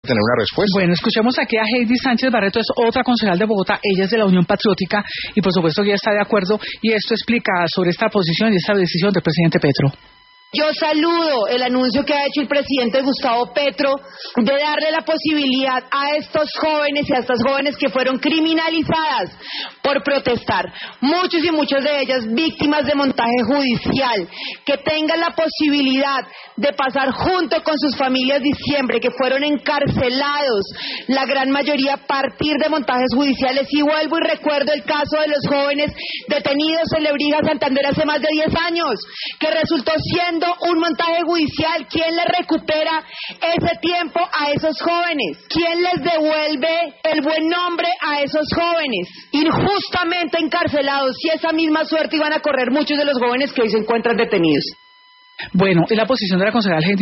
tener una respuesta. Bueno, escuchemos aquí a Heidi Sánchez Barreto, es otra concejal de Bogotá, ella es de la Unión Patriótica y por supuesto que ella está de acuerdo y esto explica sobre esta posición y esta decisión del presidente Petro. Yo saludo el anuncio que ha hecho el presidente Gustavo Petro de darle la posibilidad a estos jóvenes y a estas jóvenes que fueron criminalizadas por protestar, muchos y muchas de ellas víctimas de montaje judicial, que tengan la posibilidad de pasar junto con sus familias diciembre, que fueron encarcelados, la gran mayoría a partir de montajes judiciales. Y vuelvo y recuerdo el caso de los jóvenes detenidos en Lebrija, Santander, hace más de 10 años, que resultó siendo un montaje judicial. ¿Quién le recupera ese tiempo a esos jóvenes? ¿Quién les devuelve el buen nombre a esos jóvenes? Injustamente encarcelados, y esa misma suerte iban a correr muchos de los jóvenes que hoy se encuentran detenidos. Bueno, es la posición de la concejal Heidi